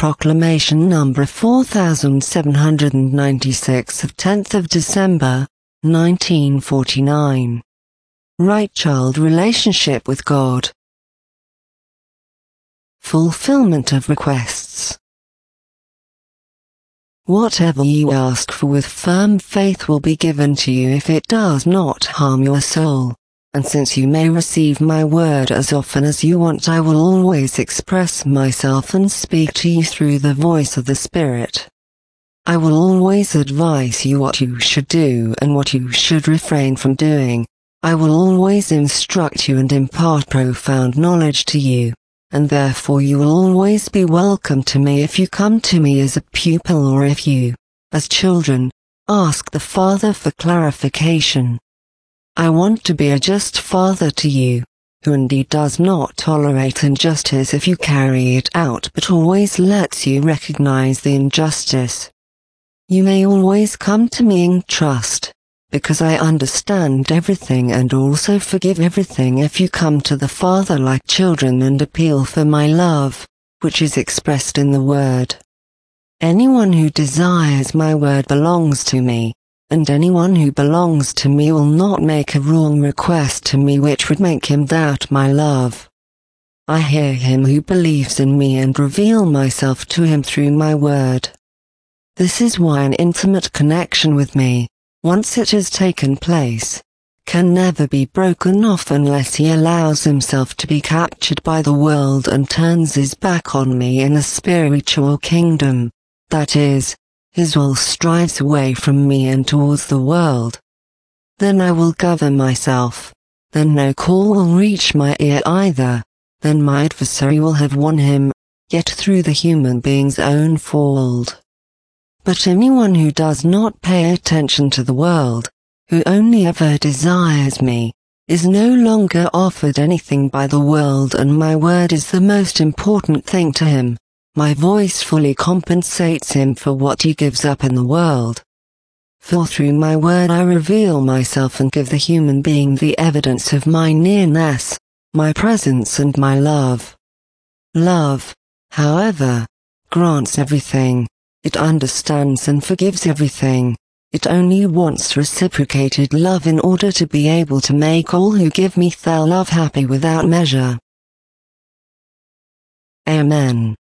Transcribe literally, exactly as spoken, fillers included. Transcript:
Proclamation number four thousand seven hundred ninety-six of tenth of December, nineteen forty-nine. Right-child relationship with God. Fulfillment of requests. Whatever you ask for with firm faith will be given to you if it does not harm your soul. And since you may receive my word as often as you want, I will always express myself and speak to you through the voice of the Spirit. I will always advise you what you should do and what you should refrain from doing. I will always instruct you and impart profound knowledge to you, and therefore you will always be welcome to me if you come to me as a pupil or if you, as children, ask the Father for clarification. I want to be a just father to you, who indeed does not tolerate injustice if you carry it out but always lets you recognize the injustice. You may always come to me in trust, because I understand everything and also forgive everything if you come to the Father like children and appeal for my love, which is expressed in the Word. Anyone who desires my word belongs to me. And anyone who belongs to me will not make a wrong request to me which would make him doubt my love. I hear him who believes in me and reveal myself to him through my word. This is why an intimate connection with me, once it has taken place, can never be broken off unless he allows himself to be captured by the world and turns his back on me in a spiritual kingdom, that is, his will strives away from me and towards the world. Then I will govern myself, then no call will reach my ear either, then my adversary will have won him, yet through the human being's own fault. But anyone who does not pay attention to the world, who only ever desires me, is no longer offered anything by the world, and my word is the most important thing to him. My voice fully compensates him for what he gives up in the world. For through my word I reveal myself and give the human being the evidence of my nearness, my presence and my love. Love, however, grants everything, it understands and forgives everything, it only wants reciprocated love in order to be able to make all who give me their love happy without measure. Amen.